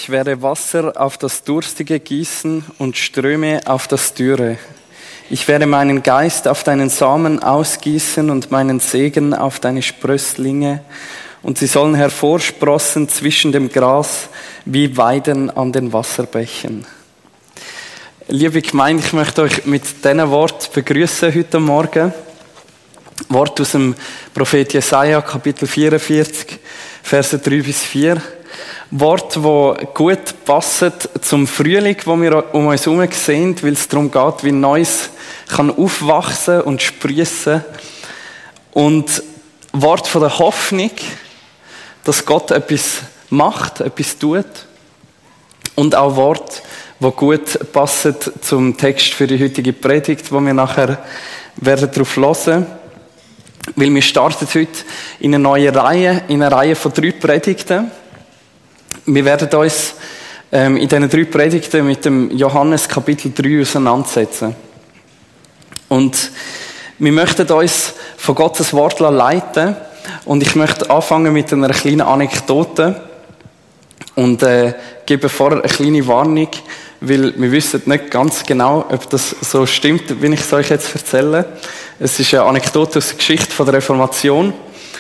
Ich werde Wasser auf das Durstige gießen und Ströme auf das Dürre. Ich werde meinen Geist auf deinen Samen ausgießen und meinen Segen auf deine Sprösslinge. Und sie sollen hervorsprossen zwischen dem Gras wie Weiden an den Wasserbächen. Liebe Gemeinde, ich möchte euch mit diesen Worten begrüßen heute Morgen. Wort aus dem Prophet Jesaja, Kapitel 44, Verse 3-4. Wort, die gut passen zum Frühling, wo wir um uns herum sehen, weil es darum geht, wie Neues kann aufwachsen und sprießen. Und Wort von der Hoffnung, dass Gott etwas macht, etwas tut. Und auch Wort, die gut passen zum Text für die heutige Predigt, wo wir nachher werden darauf hören. Weil wir starten heute in eine neue Reihe, in eine Reihe von 3 Predigten. Wir werden uns in diesen 3 Predigten mit dem Johannes Kapitel 3 auseinandersetzen. Und wir möchten uns von Gottes Wort leiten. Und ich möchte anfangen mit einer kleinen Anekdote. Und gebe vorher eine kleine Warnung, weil wir wissen nicht ganz genau, ob das so stimmt, wie ich es euch jetzt erzähle. Es ist eine Anekdote aus der Geschichte von der Reformation.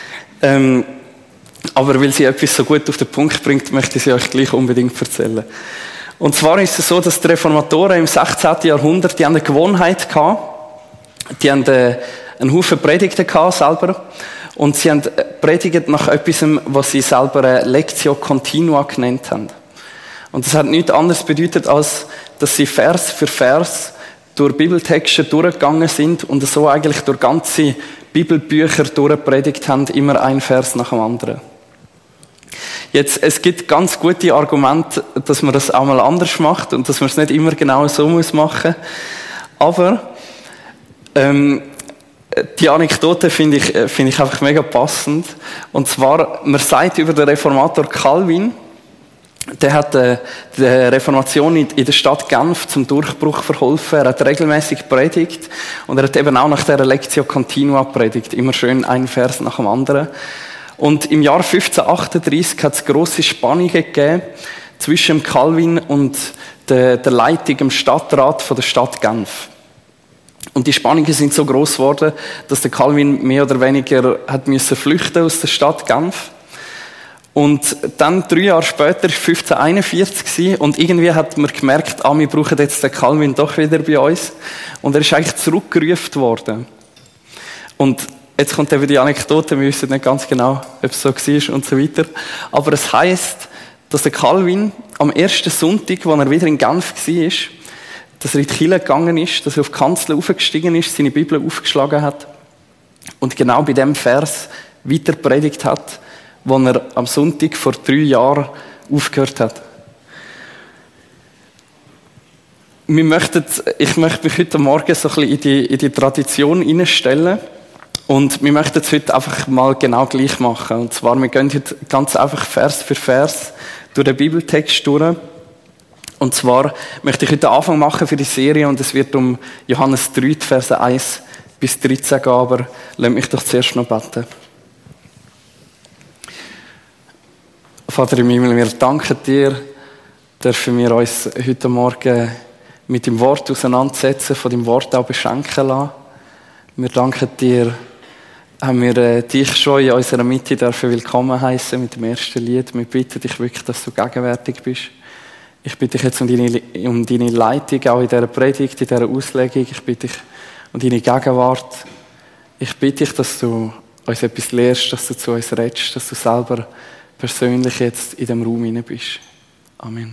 Aber weil sie etwas so gut auf den Punkt bringt, möchte ich sie euch gleich unbedingt erzählen. Und zwar ist es so, dass die Reformatoren im 16. Jahrhundert, die haben eine Gewohnheit gehabt, die haben einen Haufen Predigten gehabt selber, und sie haben predigt nach etwas, was sie selber eine Lectio Continua genannt haben. Und das hat nichts anderes bedeutet, als dass sie Vers für Vers durch Bibeltexte durchgegangen sind und so eigentlich durch ganze Bibelbücher durchpredigt haben, immer ein Vers nach dem anderen. Jetzt, es gibt ganz gute Argumente, dass man das auch mal anders macht und dass man es nicht immer genau so machen muss. Aber die Anekdote finde ich einfach mega passend. Und zwar, man sagt über den Reformator Calvin, der hat der Reformation in der Stadt Genf zum Durchbruch verholfen. Er hat regelmäßig predigt und er hat eben auch nach der Lectio Continua predigt. Immer schön ein Vers nach dem anderen. Und im Jahr 1538 hat es grosse Spannungen gegeben zwischen Calvin und der Leitung im Stadtrat von der Stadt Genf. Und die Spannungen sind so gross geworden, dass der Calvin mehr oder weniger hat müssen flüchten aus der Stadt Genf. Und dann 3 Jahre später, 1541, und irgendwie hat man gemerkt, wir brauchen jetzt den Calvin doch wieder bei uns. Und er ist eigentlich zurückgerufen worden. Und jetzt kommt eben die Anekdote, wir wissen nicht ganz genau, ob es so war und so weiter. Aber es heisst, dass der Calvin am ersten Sonntag, als er wieder in Genf war, dass er in die Kirche gegangen ist, dass er auf die Kanzel aufgestiegen ist, seine Bibel aufgeschlagen hat und genau bei dem Vers weiter predigt hat, wo er am Sonntag vor 3 Jahren aufgehört hat. Ich möchte mich heute Morgen so ein bisschen in die Tradition hineinstellen und wir möchten es heute einfach mal genau gleich machen. Und zwar, wir gehen heute ganz einfach Vers für Vers durch den Bibeltext durch. Und zwar möchte ich heute den Anfang machen für die Serie und es wird um Johannes 3, Verse 1 bis 13 gehen, aber lasst mich doch zuerst noch beten. Vater im Himmel, wir danken dir, dürfen wir uns heute Morgen mit dem Wort auseinandersetzen, von dem Wort auch beschenken lassen. Wir danken dir, haben wir dich schon in unserer Mitte dürfen willkommen heißen mit dem ersten Lied. Wir bitten dich wirklich, dass du gegenwärtig bist. Ich bitte dich jetzt um deine Leitung, auch in dieser Predigt, in dieser Auslegung. Ich bitte dich um deine Gegenwart. Ich bitte dich, dass du uns etwas lehrst, dass du zu uns redest, dass du selber persönlich jetzt in dem Raum hinein bist. Amen.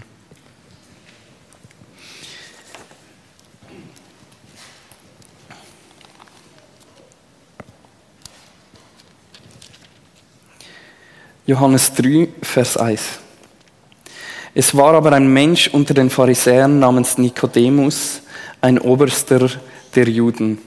Johannes 3, Vers 1. Es war aber ein Mensch unter den Pharisäern namens Nikodemus, ein Oberster der Juden.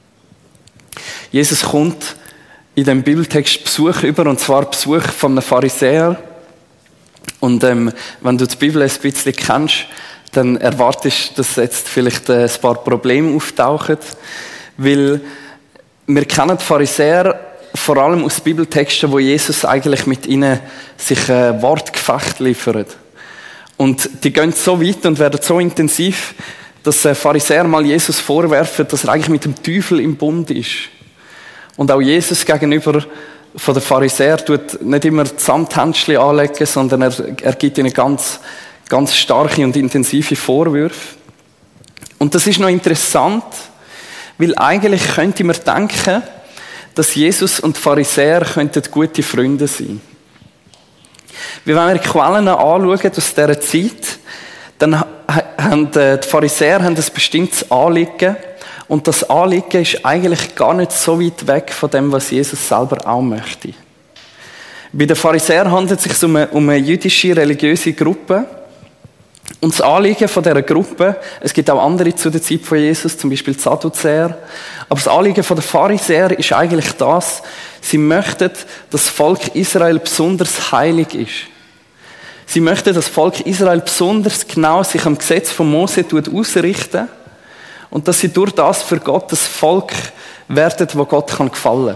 Jesus kommt in dem Bibeltext Besuch über, und zwar Besuch von einem Pharisäer. Und wenn du die Bibel ein bisschen kennst, dann erwartest du, dass jetzt vielleicht ein paar Probleme auftauchen, weil wir kennen die Pharisäer vor allem aus Bibeltexten, wo Jesus eigentlich mit ihnen sich ein Wortgefecht liefert. Und die gehen so weit und werden so intensiv, dass Pharisäer mal Jesus vorwerfen, dass er eigentlich mit dem Teufel im Bund ist. Und auch Jesus gegenüber von den Pharisäern tut nicht immer Samthändchen anlegen, sondern er gibt ihnen ganz, ganz starke und intensive Vorwürfe. Und das ist noch interessant, weil eigentlich könnte man denken, dass Jesus und die Pharisäer könnten gute Freunde sein. Wenn wir die Quellen anschauen aus dieser Zeit, dann haben die Pharisäer ein bestimmtes Anliegen. Und das Anliegen ist eigentlich gar nicht so weit weg von dem, was Jesus selber auch möchte. Bei den Pharisäern handelt es sich um eine jüdische religiöse Gruppe. Und das Anliegen von dieser Gruppe, es gibt auch andere zu der Zeit von Jesus, zum Beispiel die Sadduzäer, aber das Anliegen der Pharisäer ist eigentlich das, sie möchten, dass das Volk Israel besonders heilig ist. Sie möchten, dass das Volk Israel besonders genau sich am Gesetz von Mose ausrichten und dass sie durch das für Gott das Volk werden, wo Gott gefallen kann.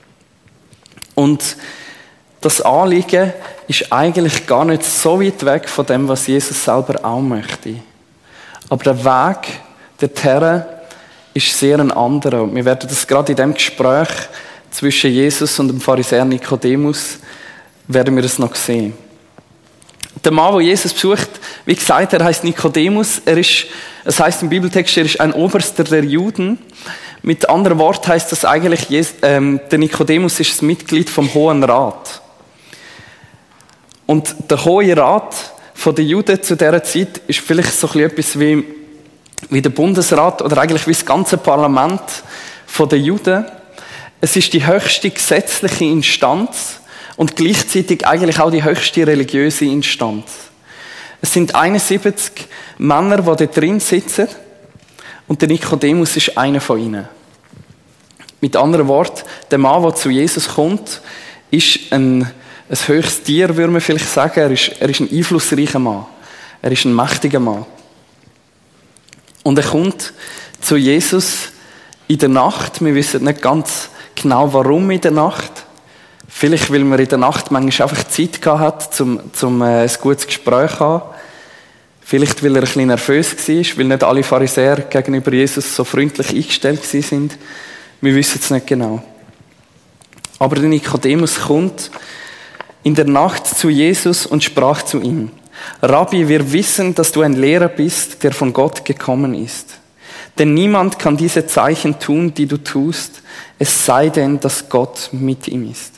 Und das Anliegen ist eigentlich gar nicht so weit weg von dem, was Jesus selber auch möchte. Aber der Weg dorthin ist sehr ein anderer. Und wir werden das gerade in dem Gespräch zwischen Jesus und dem Pharisäer Nikodemus, werden wir das noch sehen. Der Mann, der Jesus besucht, wie gesagt, er heißt Nikodemus. Es heißt im Bibeltext, er ist ein Oberster der Juden. Mit anderen Worten heißt das eigentlich, der Nikodemus ist das Mitglied vom Hohen Rat. Und der Hohe Rat der Juden zu dieser Zeit ist vielleicht so etwas wie der Bundesrat oder eigentlich wie das ganze Parlament der Juden. Es ist die höchste gesetzliche Instanz und gleichzeitig eigentlich auch die höchste religiöse Instanz. Es sind 71 Männer, die da drin sitzen und der Nikodemus ist einer von ihnen. Mit anderen Worten, der Mann, der zu Jesus kommt, ist ein höchstes Tier, würde man vielleicht sagen. Er ist ein einflussreicher Mann. Er ist ein mächtiger Mann. Und er kommt zu Jesus in der Nacht. Wir wissen nicht ganz genau, warum in der Nacht. Vielleicht, weil man in der Nacht manchmal einfach Zeit gehabt hat, um ein gutes Gespräch zu haben. Vielleicht, weil er ein bisschen nervös war, weil nicht alle Pharisäer gegenüber Jesus so freundlich eingestellt waren. Wir wissen es nicht genau. Aber der Nikodemus kommt in der Nacht zu Jesus und sprach zu ihm: Rabbi, wir wissen, dass du ein Lehrer bist, der von Gott gekommen ist. Denn niemand kann diese Zeichen tun, die du tust, es sei denn, dass Gott mit ihm ist.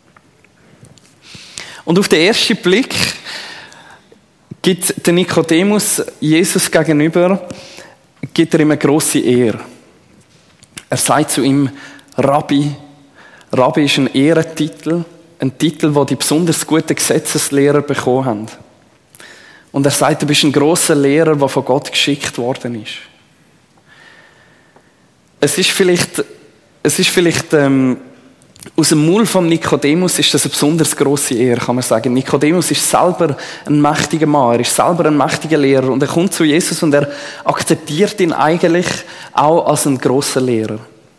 Und auf den ersten Blick gibt der Nikodemus Jesus gegenüber, gibt er ihm eine grosse Ehre. Er sagt zu ihm Rabbi. Rabbi ist ein Ehrentitel, ein Titel, den die besonders guten Gesetzeslehrer bekommen haben. Und er sagt, du bist ein grosser Lehrer, der von Gott geschickt worden ist. Es ist vielleicht aus dem Maul von Nikodemus ist das eine besonders grosse Ehre, kann man sagen. Nikodemus ist selber ein mächtiger Mann, er ist selber ein mächtiger Lehrer und er kommt zu Jesus und er akzeptiert ihn eigentlich auch als einen grossen Lehrer.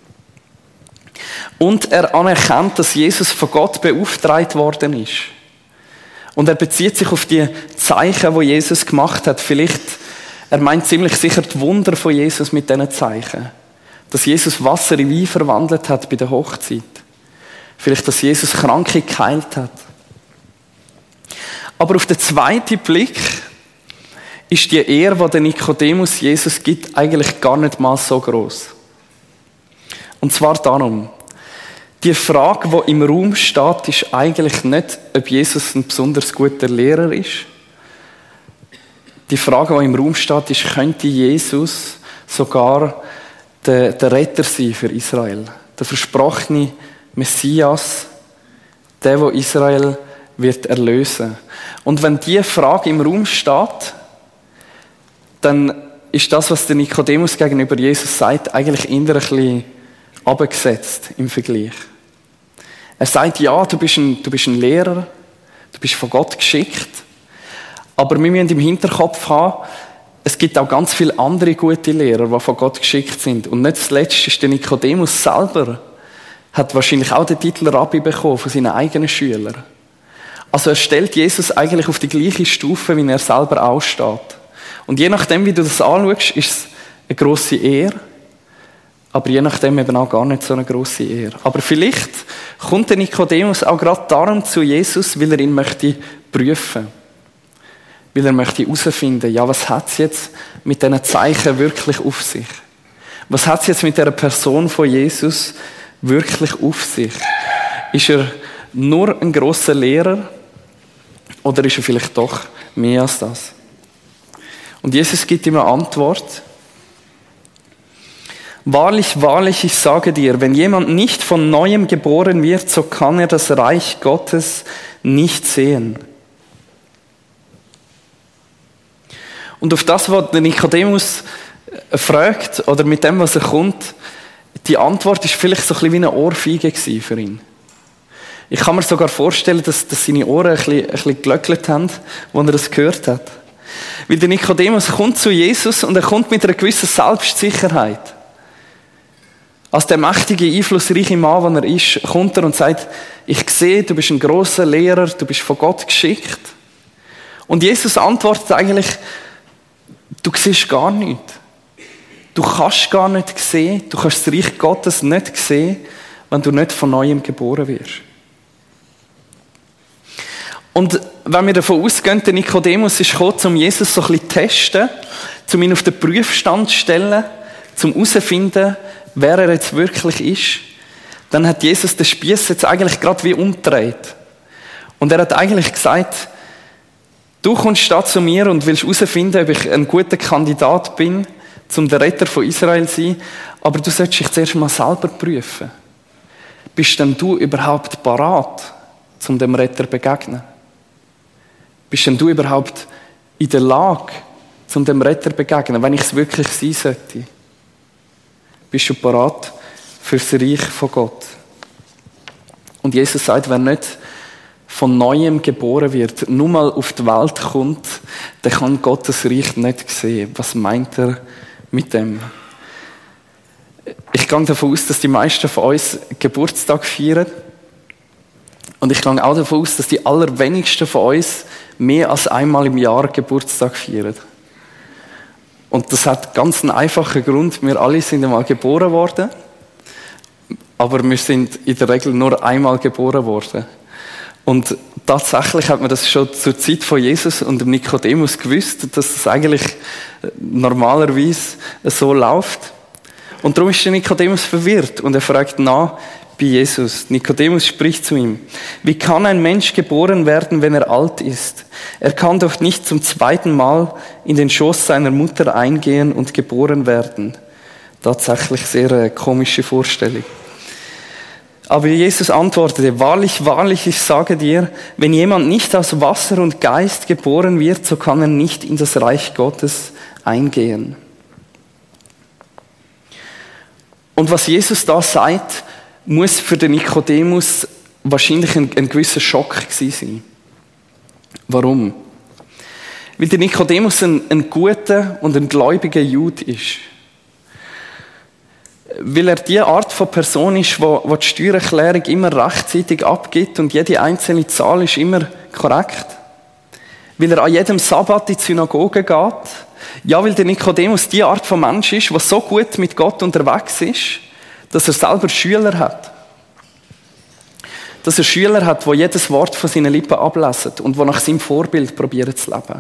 Und er anerkennt, dass Jesus von Gott beauftragt worden ist. Und er bezieht sich auf die Zeichen, die Jesus gemacht hat. Vielleicht, er meint ziemlich sicher die Wunder von Jesus mit diesen Zeichen. Dass Jesus Wasser in Wein verwandelt hat bei der Hochzeit. Vielleicht, dass Jesus Kranke geheilt hat. Aber auf den zweiten Blick ist die Ehre, die der Nikodemus Jesus gibt, eigentlich gar nicht mal so groß. Und zwar darum: Die Frage, die im Raum steht, ist eigentlich nicht, ob Jesus ein besonders guter Lehrer ist. Die Frage, die im Raum steht, ist, könnte Jesus sogar der Retter sein für Israel? Der versprochene Messias, der Israel wird erlösen. Und wenn diese Frage im Raum steht, dann ist das, was der Nikodemus gegenüber Jesus sagt, eigentlich eher ein bisschen abgesetzt im Vergleich. Er sagt, ja, du bist ein Lehrer, du bist von Gott geschickt, aber wir müssen im Hinterkopf haben, es gibt auch ganz viele andere gute Lehrer, die von Gott geschickt sind. Und nicht zuletzt ist der Nikodemus selber, hat wahrscheinlich auch den Titel Rabbi bekommen von seinen eigenen Schülern. Also er stellt Jesus eigentlich auf die gleiche Stufe, wie er selber aussteht. Und je nachdem, wie du das anschaust, ist es eine grosse Ehre, aber je nachdem eben auch gar nicht so eine grosse Ehre. Aber vielleicht kommt der Nikodemus auch gerade darum zu Jesus, weil er ihn möchte prüfen. Weil er möchte herausfinden, ja, was hat es jetzt mit diesen Zeichen wirklich auf sich? Was hat es jetzt mit dieser Person von Jesus wirklich auf sich? Ist er nur ein grosser Lehrer oder ist er vielleicht doch mehr als das? Und Jesus gibt ihm eine Antwort. Wahrlich, wahrlich, ich sage dir, wenn jemand nicht von Neuem geboren wird, so kann er das Reich Gottes nicht sehen. Und auf das, was der Nikodemus fragt, oder mit dem, was er kommt, die Antwort ist vielleicht so ein bisschen wie eine Ohrfeige für ihn. Ich kann mir sogar vorstellen, dass seine Ohren ein bisschen geglöckelt haben, als er das gehört hat. Weil der Nikodemus kommt zu Jesus und er kommt mit einer gewissen Selbstsicherheit. Als der mächtige, einflussreiche Mann, der er ist, kommt er und sagt, ich sehe, du bist ein grosser Lehrer, du bist von Gott geschickt. Und Jesus antwortet eigentlich, du siehst gar nichts. Du kannst gar nicht sehen, du kannst das Reich Gottes nicht sehen, wenn du nicht von Neuem geboren wirst. Und wenn wir davon ausgehen, der Nikodemus ist gekommen, um Jesus so ein bisschen zu testen, um ihn auf den Prüfstand zu stellen, um herauszufinden, wer er jetzt wirklich ist, dann hat Jesus den Spiess jetzt eigentlich gerade wie umgedreht. Und er hat eigentlich gesagt, du kommst da zu mir und willst herausfinden, ob ich ein guter Kandidat bin, um der Retter von Israel zu sein, aber du solltest dich zuerst mal selber prüfen. Bist denn du überhaupt parat, um dem Retter zu begegnen? Bist denn du überhaupt in der Lage, um dem Retter zu begegnen, wenn ich es wirklich sein sollte? Bist du parat für das Reich von Gott? Und Jesus sagt, wer nicht von Neuem geboren wird, nur mal auf die Welt kommt, der kann Gottes Reich nicht sehen. Was meint er mit dem? Ich gehe davon aus, dass die meisten von uns Geburtstag feiern. Und ich gehe auch davon aus, dass die allerwenigsten von uns mehr als einmal im Jahr Geburtstag feiern. Und das hat ganz einen einfachen Grund. Wir alle sind einmal geboren worden, aber wir sind in der Regel nur einmal geboren worden. Und tatsächlich hat man das schon zur Zeit von Jesus und dem Nikodemus gewusst, dass das eigentlich normalerweise so läuft. Und darum ist der Nikodemus verwirrt und er fragt nach bei Jesus. Nikodemus spricht zu ihm: Wie kann ein Mensch geboren werden, wenn er alt ist? Er kann doch nicht zum zweiten Mal in den Schoß seiner Mutter eingehen und geboren werden. Tatsächlich sehr eine komische Vorstellung. Aber Jesus antwortete: Wahrlich, wahrlich, ich sage dir, wenn jemand nicht aus Wasser und Geist geboren wird, so kann er nicht in das Reich Gottes eingehen. Und was Jesus da sagt, muss für den Nikodemus wahrscheinlich ein gewisser Schock gewesen sein. Warum? Weil der Nikodemus ein guter und ein gläubiger Jude ist. Weil er die Art von Person ist, die die Steuererklärung immer rechtzeitig abgibt und jede einzelne Zahl ist immer korrekt. Weil er an jedem Sabbat in die Synagoge geht. Ja, weil der Nikodemus die Art von Mensch ist, der so gut mit Gott unterwegs ist, dass er selber Schüler hat. Dass er Schüler hat, die jedes Wort von seinen Lippen ablesen und die nach seinem Vorbild probieren zu leben.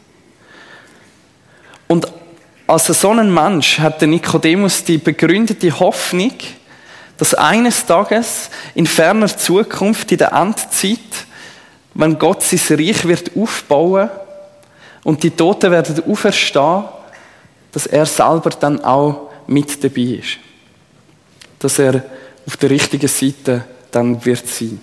Und als so ein Mensch hat der Nikodemus die begründete Hoffnung, dass eines Tages in ferner Zukunft, in der Endzeit, wenn Gott sein Reich wird aufbauen und die Toten werden auferstehen, dass er selber dann auch mit dabei ist. Dass er auf der richtigen Seite dann wird sein.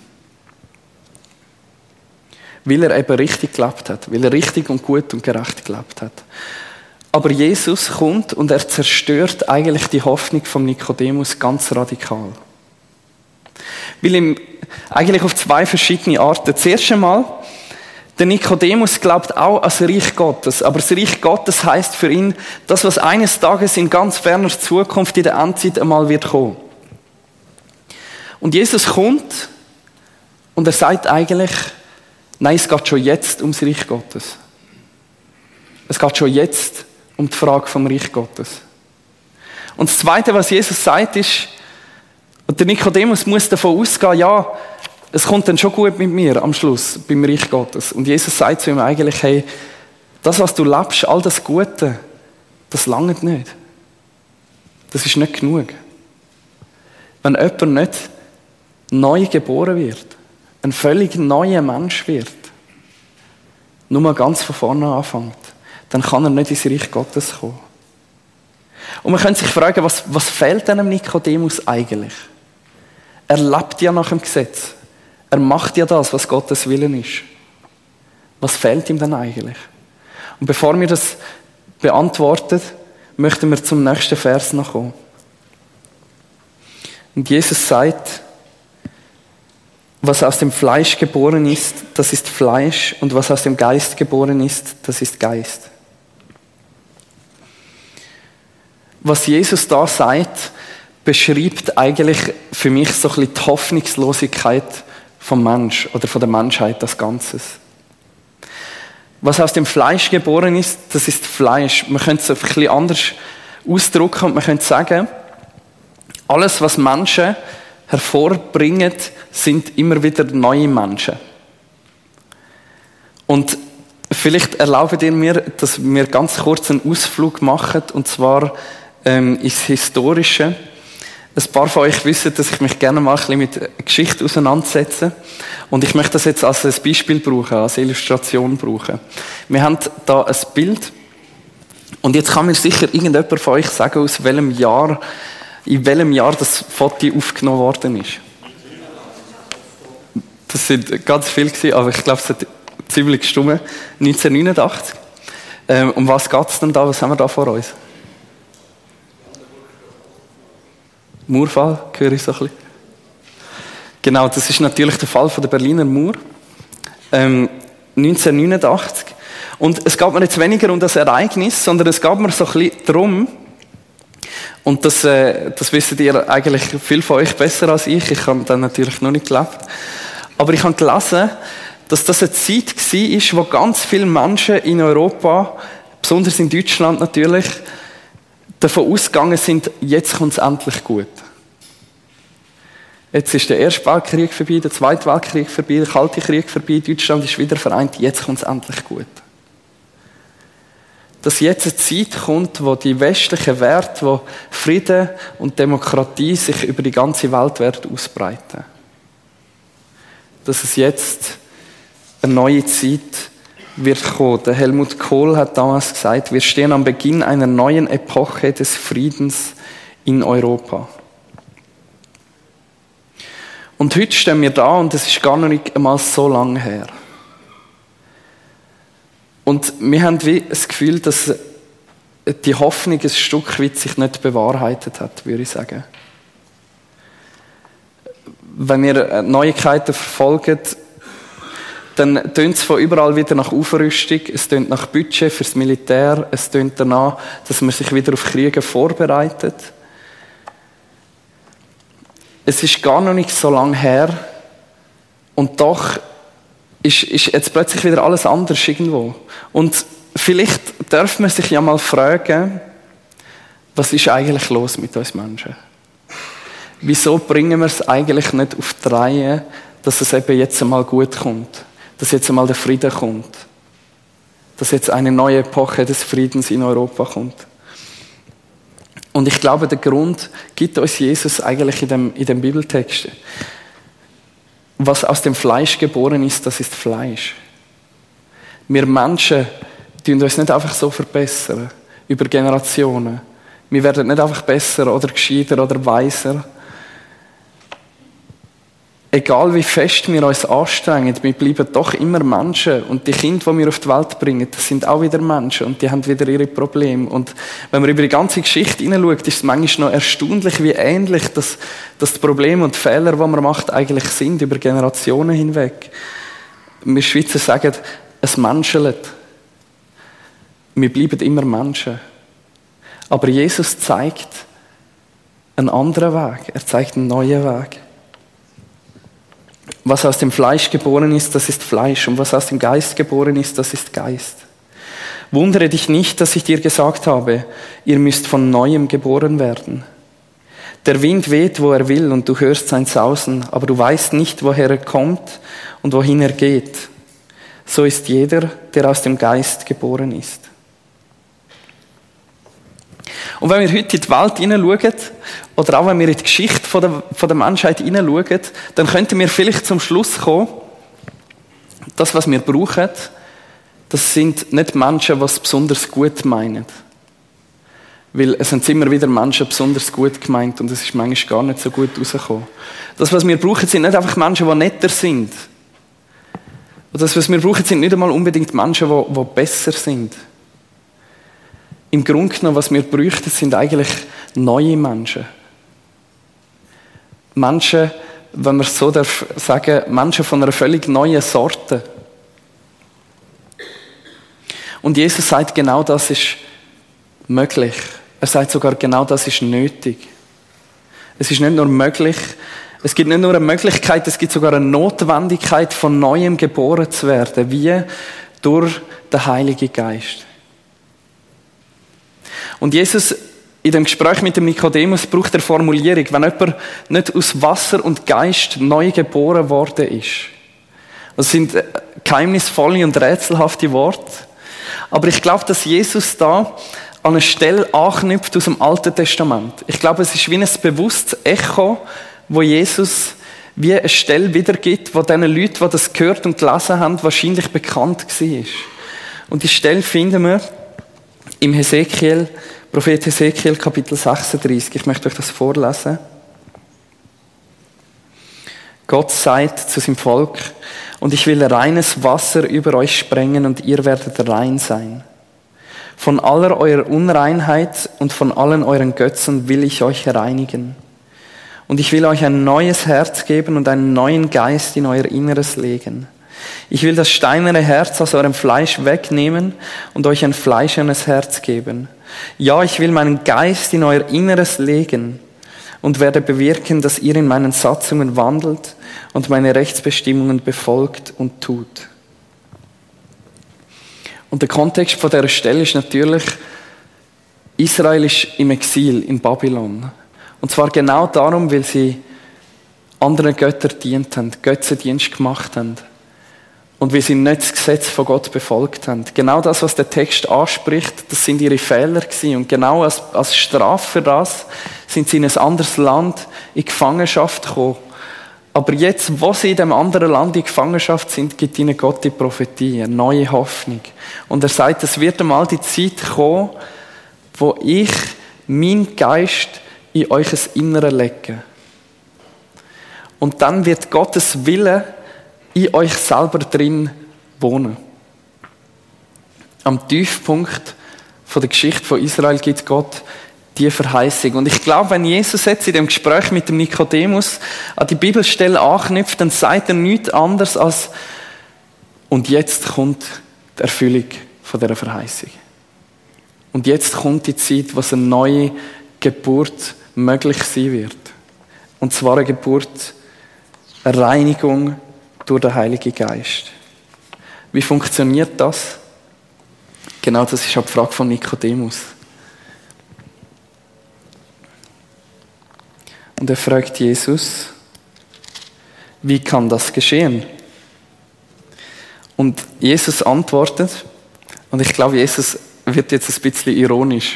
Weil er eben richtig gelebt hat, weil er richtig und gut und gerecht gelebt hat. Aber Jesus kommt und er zerstört eigentlich die Hoffnung von Nikodemus ganz radikal. Weil ihm eigentlich auf zwei verschiedene Arten. Zuerst einmal, der Nikodemus glaubt auch an das Reich Gottes. Aber das Reich Gottes heisst für ihn, das, was eines Tages in ganz ferner Zukunft in der Endzeit einmal wird kommen. Und Jesus kommt und er sagt eigentlich, Nein, es geht schon jetzt ums Reich Gottes. Es geht schon jetzt um die Frage vom Reich Gottes. Und das Zweite, was Jesus sagt, ist, und der Nikodemus muss davon ausgehen, ja, es kommt dann schon gut mit mir am Schluss, beim Reich Gottes. Und Jesus sagt zu ihm eigentlich, hey, das, was du lebst, all das Gute, das langt nicht. Das ist nicht genug. Wenn jemand nicht neu geboren wird, ein völlig neuer Mensch wird, nur mal ganz von vorne anfängt, dann kann er nicht ins Reich Gottes kommen. Und man könnte sich fragen, was fehlt einem Nikodemus eigentlich? Er lebt ja nach dem Gesetz. Er macht ja das, was Gottes Willen ist. Was fehlt ihm denn eigentlich? Und bevor wir das beantworten, möchten wir zum nächsten Vers noch kommen. Und Jesus sagt, was aus dem Fleisch geboren ist, das ist Fleisch, und was aus dem Geist geboren ist, das ist Geist. Was Jesus da sagt, beschreibt eigentlich für mich so ein bisschen die Hoffnungslosigkeit vom Mensch oder von der Menschheit als Ganzes. Was aus dem Fleisch geboren ist, das ist Fleisch. Man könnte es ein bisschen anders ausdrücken und man könnte sagen, alles, was Menschen hervorbringen, sind immer wieder neue Menschen. Und vielleicht erlaubt ihr mir, dass wir ganz kurz einen Ausflug machen, und zwar ins Historische. Ein paar von euch wissen, dass ich mich gerne mal ein bisschen mit Geschichte auseinandersetze. Und ich möchte das jetzt als ein Beispiel brauchen, als Illustration brauchen. Wir haben da ein Bild. Und jetzt kann mir sicher irgendjemand von euch sagen, in welchem Jahr das Foto aufgenommen worden ist. Das sind ganz viele gewesen, aber ich glaube, es hat ziemlich gestimmt. 1989. Um was geht es denn da? Was haben wir da vor uns? Mauerfall, höre ich so ein bisschen. Genau, das ist natürlich der Fall von der Berliner Mauer. 1989. Und es geht mir jetzt weniger um das Ereignis, sondern es geht mir so ein bisschen darum, und das wisst ihr eigentlich viel von euch besser als ich. Ich habe dann natürlich noch nicht gelebt. Aber ich habe gelesen, dass das eine Zeit war, wo ganz viele Menschen in Europa, besonders in Deutschland natürlich, davon ausgegangen sind, jetzt kommt es endlich gut. Jetzt ist der Erste Weltkrieg vorbei, der Zweite Weltkrieg vorbei, der Kalte Krieg vorbei, Deutschland ist wieder vereint, jetzt kommt es endlich gut. Dass jetzt eine Zeit kommt, wo die westlichen Werte, wo Frieden und Demokratie sich über die ganze Welt werden ausbreiten. Dass es jetzt eine neue Zeit wird kommen. Der Helmut Kohl hat damals gesagt, wir stehen am Beginn einer neuen Epoche des Friedens in Europa. Und heute stehen wir da und es ist gar noch nicht einmal so lange her. Und wir haben wie das Gefühl, dass die Hoffnung ein Stück weit sich nicht bewahrheitet hat, würde ich sagen. Wenn wir Neuigkeiten verfolgen, dann tönt es von überall wieder nach Aufrüstung, es tönt nach Budget fürs Militär, es tönt danach, dass man sich wieder auf Kriege vorbereitet. Es ist gar noch nicht so lange her und doch ist jetzt plötzlich wieder alles anders irgendwo. Und vielleicht darf man sich ja mal fragen, was ist eigentlich los mit uns Menschen? Wieso bringen wir es eigentlich nicht auf die Reihe, dass es eben jetzt einmal gut kommt? Dass jetzt einmal der Frieden kommt? Dass jetzt eine neue Epoche des Friedens in Europa kommt? Und ich glaube, der Grund gibt uns Jesus eigentlich in dem Bibeltext. Was aus dem Fleisch geboren ist, das ist Fleisch. Wir Menschen tun uns nicht einfach so verbessern, über Generationen. Wir werden nicht einfach besser oder gescheiter oder weiser. Egal wie fest wir uns anstrengen, wir bleiben doch immer Menschen. Und die Kinder, die wir auf die Welt bringen, das sind auch wieder Menschen und die haben wieder ihre Probleme. Und wenn man über die ganze Geschichte hineinschaut, ist es manchmal noch erstaunlich, wie ähnlich das die Probleme und die Fehler, die man macht, eigentlich sind, über Generationen hinweg. Wir Schweizer sagen, es menschelt. Wir bleiben immer Menschen. Aber Jesus zeigt einen anderen Weg. Er zeigt einen neuen Weg. was aus dem Fleisch geboren ist, das ist Fleisch, und was aus dem Geist geboren ist, das ist Geist. Wundere dich nicht, dass ich dir gesagt habe, ihr müsst von Neuem geboren werden. Der Wind weht, wo er will, und du hörst sein Sausen, aber du weißt nicht, woher er kommt und wohin er geht. So ist jeder, der aus dem Geist geboren ist. Und wenn wir heute in die Welt hineinschauen, oder auch wenn wir in die Geschichte von der Menschheit hineinschauen, dann könnten wir vielleicht zum Schluss kommen, das, was wir brauchen, das sind nicht Menschen, die es besonders gut meinen. Weil es sind immer wieder Menschen besonders gut gemeint und es ist manchmal gar nicht so gut rausgekommen. Das, was wir brauchen, sind nicht einfach Menschen, die netter sind. Und das, was wir brauchen, sind nicht einmal unbedingt Menschen, die besser sind. Im Grunde genommen, was wir bräuchten, sind eigentlich neue Menschen. Menschen, wenn man es so darf sagen, Menschen von einer völlig neuen Sorte. Und Jesus sagt, genau das ist möglich. Er sagt sogar, genau das ist nötig. Es ist nicht nur möglich, es gibt nicht nur eine Möglichkeit, es gibt sogar eine Notwendigkeit, von Neuem geboren zu werden, wie durch den Heiligen Geist. Und Jesus, in dem Gespräch mit dem Nikodemus, braucht eine Formulierung, wenn jemand nicht aus Wasser und Geist neu geboren worden ist. Das sind geheimnisvolle und rätselhafte Worte. Aber ich glaube, dass Jesus da an eine Stelle anknüpft aus dem Alten Testament. Ich glaube, es ist wie ein bewusstes Echo, wo Jesus wie eine Stelle wiedergibt, wo diesen Leuten, die das gehört und gelesen haben, wahrscheinlich bekannt war. Und die Stelle finden wir im Prophet Hesekiel, Kapitel 36. Ich möchte euch das vorlesen. Gott sagt zu seinem Volk, und ich will reines Wasser über euch sprengen und ihr werdet rein sein. Von aller eurer Unreinheit und von allen euren Götzen will ich euch reinigen. Und ich will euch ein neues Herz geben und einen neuen Geist in euer Inneres legen. Ich will das steinerne Herz aus eurem Fleisch wegnehmen und euch ein fleischernes Herz geben. Ja, ich will meinen Geist in euer Inneres legen und werde bewirken, dass ihr in meinen Satzungen wandelt und meine Rechtsbestimmungen befolgt und tut. Und der Kontext von dieser Stelle ist natürlich, Israel ist im Exil in Babylon. Und zwar genau darum, weil sie anderen Göttern dient haben, Götzendienst gemacht haben. Und weil sie nicht das Gesetz von Gott befolgt haben. Genau das, was der Text anspricht, das sind ihre Fehler gewesen. Und genau als Strafe für das sind sie in ein anderes Land in Gefangenschaft gekommen. Aber jetzt, wo sie in dem anderen Land in Gefangenschaft sind, gibt ihnen Gott die Prophetie, eine neue Hoffnung. Und er sagt, es wird einmal die Zeit kommen, wo ich meinen Geist in euch Innere lege. Und dann wird Gottes Wille in euch selber drin wohnen. Am Tiefpunkt der Geschichte von Israel gibt Gott die Verheißung. Und ich glaube, wenn Jesus jetzt in dem Gespräch mit dem Nikodemus an die Bibelstelle anknüpft, dann sagt er nichts anderes als, und jetzt kommt die Erfüllung von dieser Verheißung. Und jetzt kommt die Zeit, wo eine neue Geburt möglich sein wird. Und zwar eine Geburt, eine Reinigung durch den Heiligen Geist. Wie funktioniert das? Genau, das ist auch die Frage von Nikodemus. Und er fragt Jesus, wie kann das geschehen? Und Jesus antwortet, und ich glaube, Jesus wird jetzt ein bisschen ironisch.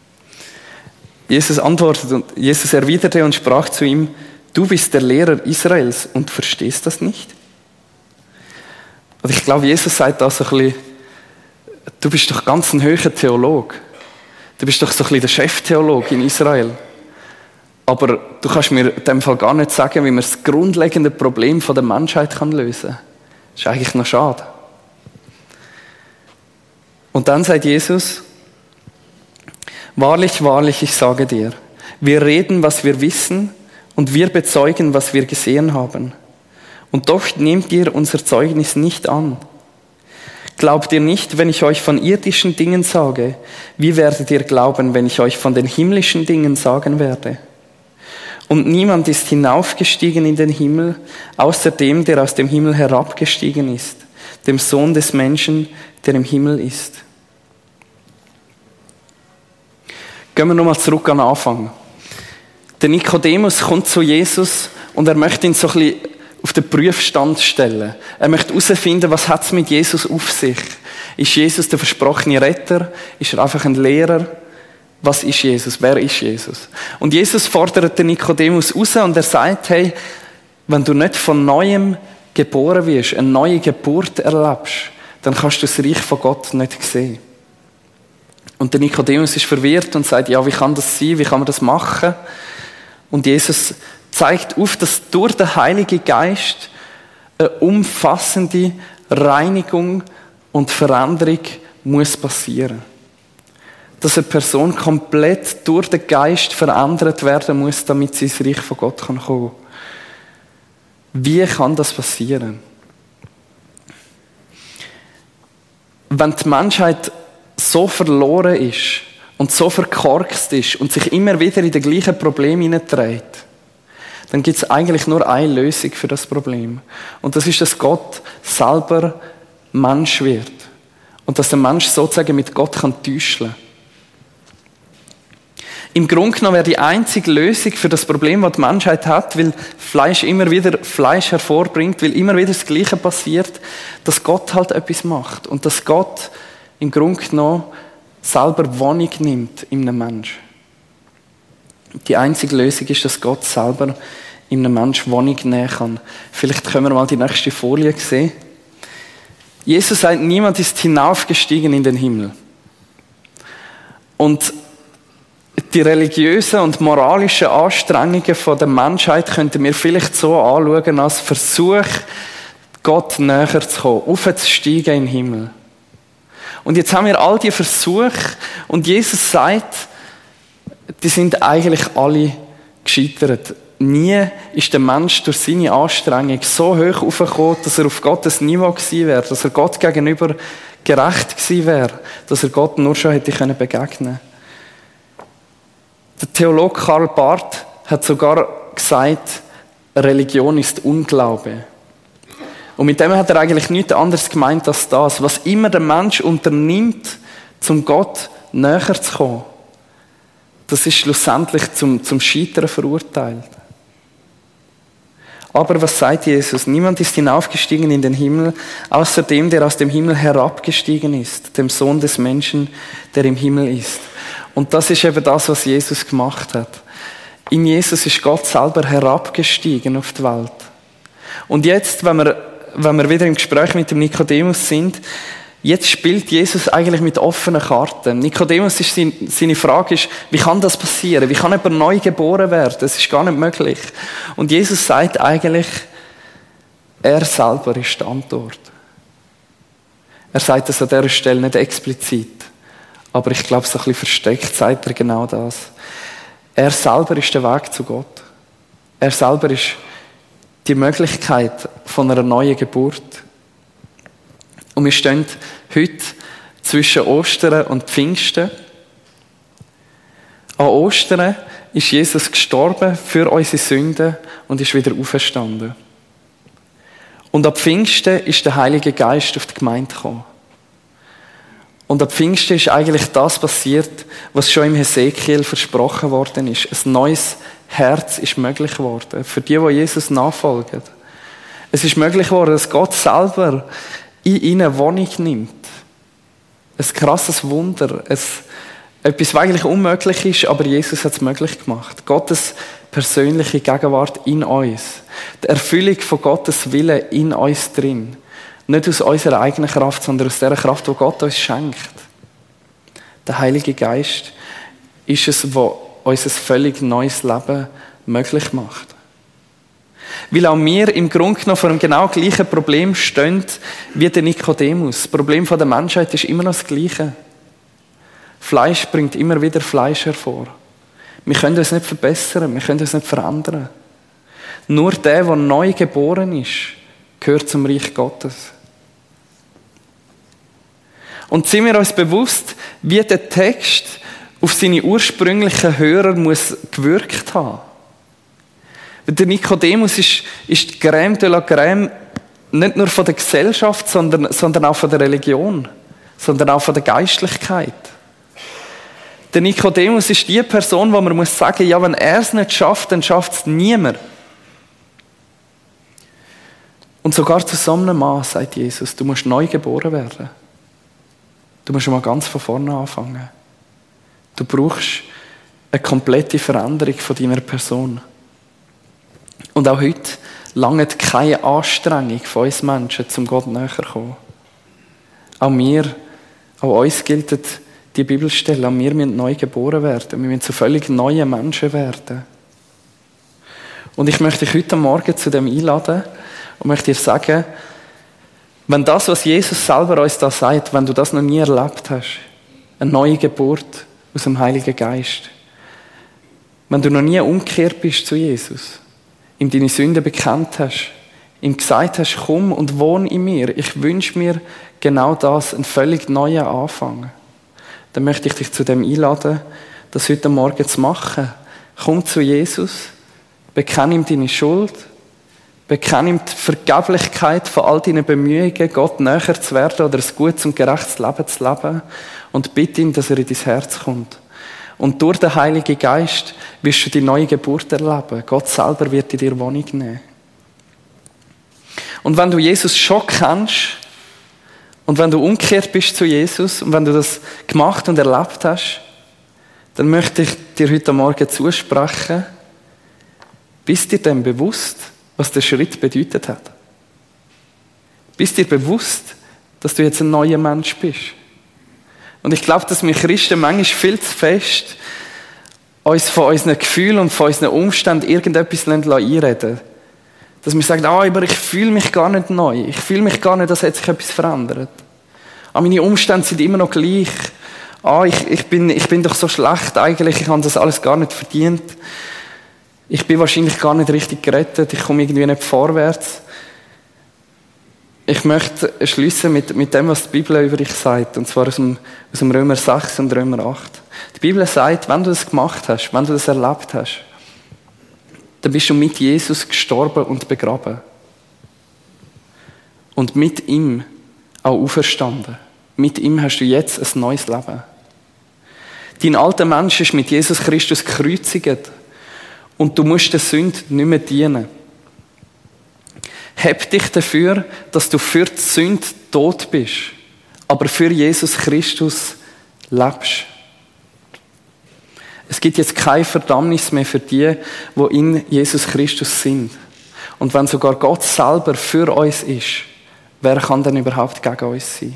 Jesus antwortet und Jesus erwiderte und sprach zu ihm, du bist der Lehrer Israels und verstehst das nicht? Und ich glaube, Jesus sagt da so ein bisschen, du bist doch ganz ein hoher Theologe. Du bist doch so ein bisschen der Cheftheologe in Israel. Aber du kannst mir in dem Fall gar nicht sagen, wie man das grundlegende Problem der Menschheit lösen kann. Das ist eigentlich noch schade. Und dann sagt Jesus, wahrlich, wahrlich, ich sage dir, wir reden, was wir wissen, und wir bezeugen, was wir gesehen haben. Und doch nehmt ihr unser Zeugnis nicht an. Glaubt ihr nicht, wenn ich euch von irdischen Dingen sage? Wie werdet ihr glauben, wenn ich euch von den himmlischen Dingen sagen werde? Und niemand ist hinaufgestiegen in den Himmel, außer dem, der aus dem Himmel herabgestiegen ist, dem Sohn des Menschen, der im Himmel ist. Gehen wir nochmal zurück an den Anfang. Der Nikodemus kommt zu Jesus und er möchte ihn so ein bisschen auf den Prüfstand stellen. Er möchte herausfinden, was hat es mit Jesus auf sich? Ist Jesus der versprochene Retter? Ist er einfach ein Lehrer? Was ist Jesus? Wer ist Jesus? Und Jesus fordert den Nikodemus raus und er sagt, hey, wenn du nicht von Neuem geboren wirst, eine neue Geburt erlebst, dann kannst du das Reich von Gott nicht sehen. Und der Nikodemus ist verwirrt und sagt, ja, wie kann das sein? Wie kann man das machen? Und Jesus zeigt auf, dass durch den Heiligen Geist eine umfassende Reinigung und Veränderung muss passieren. Dass eine Person komplett durch den Geist verändert werden muss, damit sie ins Reich von Gott kommen kann. Wie kann das passieren? Wenn die Menschheit so verloren ist und so verkorkst ist und sich immer wieder in die gleichen Probleme hineinträgt, dann gibt es eigentlich nur eine Lösung für das Problem. Und das ist, dass Gott selber Mensch wird. Und dass der Mensch sozusagen mit Gott täuschen kann. Im Grunde genommen wäre die einzige Lösung für das Problem, das die Menschheit hat, weil Fleisch immer wieder Fleisch hervorbringt, weil immer wieder das Gleiche passiert, dass Gott halt etwas macht. Und dass Gott im Grunde genommen selber Wohnung nimmt in einem Menschen. Die einzige Lösung ist, dass Gott selber in einem Menschen Wohnung nehmen kann. Vielleicht können wir mal die nächste Folie sehen. Jesus sagt, niemand ist hinaufgestiegen in den Himmel. Und die religiösen und moralischen Anstrengungen der Menschheit könnten wir vielleicht so anschauen als Versuch, Gott näher zu kommen, aufzusteigen in den Himmel. Und jetzt haben wir all die Versuche und Jesus sagt, die sind eigentlich alle gescheitert. Nie ist der Mensch durch seine Anstrengung so hoch aufgekommen, dass er auf Gottes Niveau gewesen wäre, dass er Gott gegenüber gerecht gewesen wäre, dass er Gott nur schon hätte begegnen können. Der Theologe Karl Barth hat sogar gesagt, Religion ist Unglaube. Und mit dem hat er eigentlich nichts anderes gemeint als das. Was immer der Mensch unternimmt, zum Gott näher zu kommen, das ist schlussendlich zum Scheitern verurteilt. Aber was sagt Jesus? Niemand ist hinaufgestiegen in den Himmel, außer dem, der aus dem Himmel herabgestiegen ist, dem Sohn des Menschen, der im Himmel ist. Und das ist eben das, was Jesus gemacht hat. In Jesus ist Gott selber herabgestiegen auf die Welt. Und jetzt, wenn wir wieder im Gespräch mit dem Nikodemus sind, jetzt spielt Jesus eigentlich mit offenen Karten. Nikodemus ist seine Frage ist, wie kann das passieren? Wie kann jemand neu geboren werden? Das ist gar nicht möglich. Und Jesus sagt eigentlich, er selber ist die Antwort. Er sagt das an dieser Stelle nicht explizit. Aber ich glaube, so ein bisschen versteckt sagt er genau das. Er selber ist der Weg zu Gott. Er selber ist die Möglichkeit von einer neuen Geburt. Und wir stehen heute zwischen Ostern und Pfingsten. An Ostern ist Jesus gestorben für unsere Sünden und ist wieder auferstanden. Und ab Pfingsten ist der Heilige Geist auf die Gemeinde gekommen. Und ab Pfingsten ist eigentlich das passiert, was schon im Hesekiel versprochen worden ist. Ein neues Herz ist möglich geworden. Für die Jesus nachfolgen. Es ist möglich geworden, dass Gott selber in ihnen Wohnung nimmt. Ein krasses Wunder. Etwas, was eigentlich unmöglich ist, aber Jesus hat es möglich gemacht. Gottes persönliche Gegenwart in uns. Die Erfüllung von Gottes Willen in uns drin. Nicht aus unserer eigenen Kraft, sondern aus der Kraft, die Gott uns schenkt. Der Heilige Geist ist es, was uns ein völlig neues Leben möglich macht. Weil auch wir im Grunde genommen vor einem genau gleichen Problem stehen wie der Nikodemus. Das Problem der Menschheit ist immer noch das Gleiche. Fleisch bringt immer wieder Fleisch hervor. Wir können uns nicht verbessern, wir können uns nicht verändern. Nur der neu geboren ist, gehört zum Reich Gottes. Und sind wir uns bewusst, wie der Text auf seine ursprünglichen Hörer muss gewirkt haben. Der Nikodemus ist die Crème de la Crème nicht nur von der Gesellschaft, sondern auch von der Religion, sondern auch von der Geistlichkeit. Der Nikodemus ist die Person, wo man muss sagen, ja, wenn er es nicht schafft, dann schafft es niemand. Und sogar zu so einem Mann sagt Jesus, du musst neu geboren werden. Du musst schon mal ganz von vorne anfangen. Du brauchst eine komplette Veränderung von deiner Person. Und auch heute langt keine Anstrengung von uns Menschen, zum Gott näher zu kommen. Auch uns gilt die Bibelstelle, auch wir müssen neu geboren werden. Wir müssen zu völlig neuen Menschen werden. Und ich möchte dich heute Morgen zu dem einladen und möchte dir sagen, wenn das, was Jesus selber uns da sagt, wenn du das noch nie erlebt hast, eine neue Geburt aus dem Heiligen Geist, wenn du noch nie umgekehrt bist zu Jesus, ihm deine Sünden bekannt hast, ihm gesagt hast, komm und wohn in mir, ich wünsche mir genau das, einen völlig neuen Anfang, dann möchte ich dich zu dem einladen, das heute Morgen zu machen. Komm zu Jesus, bekenn ihm deine Schuld, bekenn ihm die Vergeblichkeit von all deinen Bemühungen, Gott näher zu werden oder ein gutes und gerechtes Leben zu leben und bitte ihn, dass er in dein Herz kommt. Und durch den Heiligen Geist wirst du die neue Geburt erleben. Gott selber wird in dir Wohnung nehmen. Und wenn du Jesus schon kennst und wenn du umgekehrt bist zu Jesus und wenn du das gemacht und erlebt hast, dann möchte ich dir heute Morgen zusprechen, bist dir denn bewusst, was der Schritt bedeutet hat? Bist dir bewusst, dass du jetzt ein neuer Mensch bist? Und ich glaube, dass wir Christen manchmal viel zu fest uns von unseren Gefühlen und von unseren Umständen irgendetwas einreden lassen. Dass wir sagen, aber ich fühle mich gar nicht neu. Ich fühle mich gar nicht, dass hat sich etwas verändert. Meine Umstände sind immer noch gleich. Ich bin doch so schlecht eigentlich, ich habe das alles gar nicht verdient. Ich bin wahrscheinlich gar nicht richtig gerettet, ich komme irgendwie nicht vorwärts. Ich möchte schließen mit dem, was die Bibel über dich sagt, und zwar aus dem Römer 6 und Römer 8. Die Bibel sagt, wenn du das gemacht hast, wenn du das erlebt hast, dann bist du mit Jesus gestorben und begraben. Und mit ihm auch auferstanden. Mit ihm hast du jetzt ein neues Leben. Dein alter Mensch ist mit Jesus Christus gekreuzigt und du musst der Sünde nicht mehr dienen. Heb dich dafür, dass du für die Sünde tot bist, aber für Jesus Christus lebst. Es gibt jetzt keine Verdammnis mehr für die in Jesus Christus sind. Und wenn sogar Gott selber für uns ist, wer kann denn überhaupt gegen uns sein?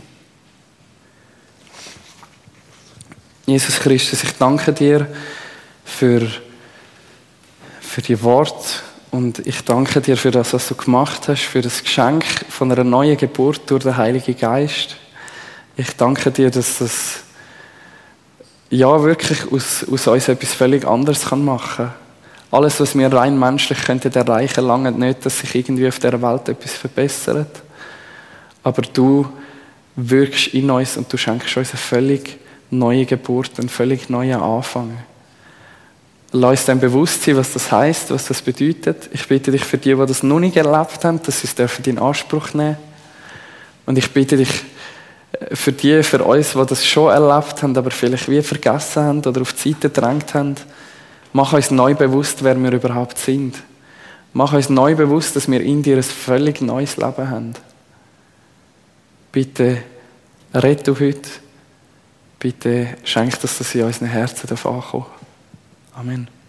Jesus Christus, ich danke dir für die Worte und ich danke dir für das, was du gemacht hast, für das Geschenk von einer neuen Geburt durch den Heiligen Geist. Ich danke dir, dass das ja wirklich aus uns etwas völlig anderes machen kann. Alles, was wir rein menschlich könnten erreichen, lange nicht, dass sich irgendwie auf dieser Welt etwas verbessert. Aber du wirkst in uns und du schenkst uns eine völlig neue Geburt, einen völlig neuen Anfang. Lass uns dann bewusst sein, was das heisst, was das bedeutet. Ich bitte dich für die das noch nicht erlebt haben, dass sie es in Anspruch nehmen dürfen. Und ich bitte dich für uns, die das schon erlebt haben, aber vielleicht wie vergessen haben oder auf die Seite gedrängt haben, mach uns neu bewusst, wer wir überhaupt sind. Mach uns neu bewusst, dass wir in dir ein völlig neues Leben haben. Bitte rette du heute. Bitte schenk, dass das in unseren Herzen ankommt. Amen.